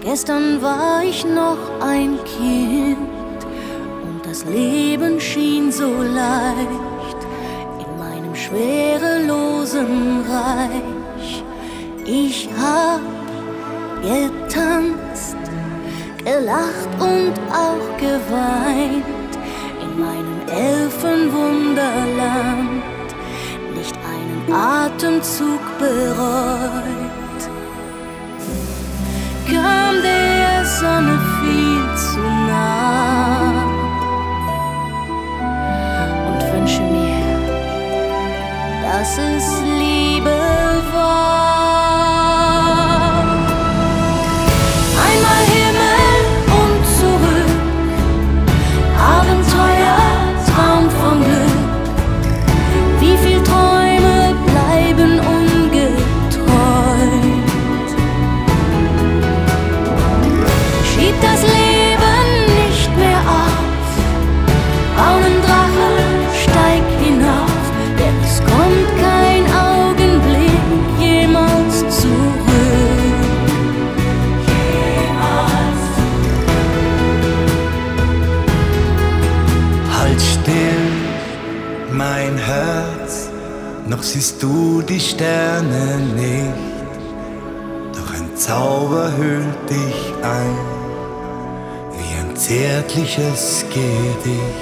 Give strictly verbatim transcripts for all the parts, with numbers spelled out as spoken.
Gestern war ich noch ein Kind und das Leben schien so leicht in meinem schwerelosen Reich. Ich hab getanzt, gelacht und auch geweint in meinem Elfenwunderland, nicht einen Atemzug bereut. Kam der Sonne viel zu nah und wünsche mir, dass es Liebe war. Einmal Himmel und zurück, Abenteuer, Traum von Glück. Wie viel Träume bleiben ungeträumt? Schieb das Leben nicht mehr auf, bau einen Drachen, steig hinauf, denn es kommt kein Augenblick jemals zurück. Jemals. Halt still, mein Herz, noch siehst du die Sterne nicht, doch ein Zauber hüllt dich ein, wie ein zärtliches Gedicht.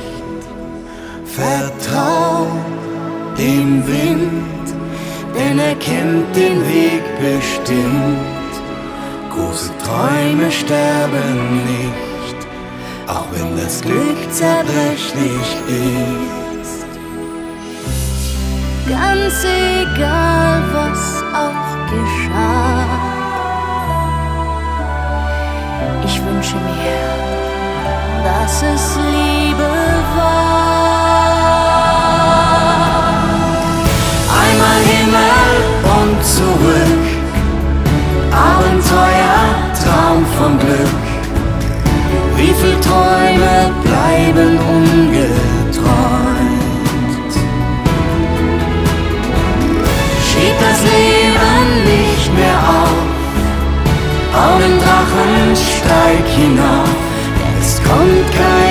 Vertrau dem Wind, denn er kennt den Weg bestimmt. Große Träume sterben nicht, auch wenn das Glück zerbrechlich ist. Ganz egal, was auch geschah, ich wünsche mir, dass es Liebe war. Einmal Himmel und zurück, Abenteuer, Traum von Glück. Wie viel Träume bleiben ungeträumt? Schieb das Leben nicht mehr auf, bau den Drachen, steig hinauf, es kommt kein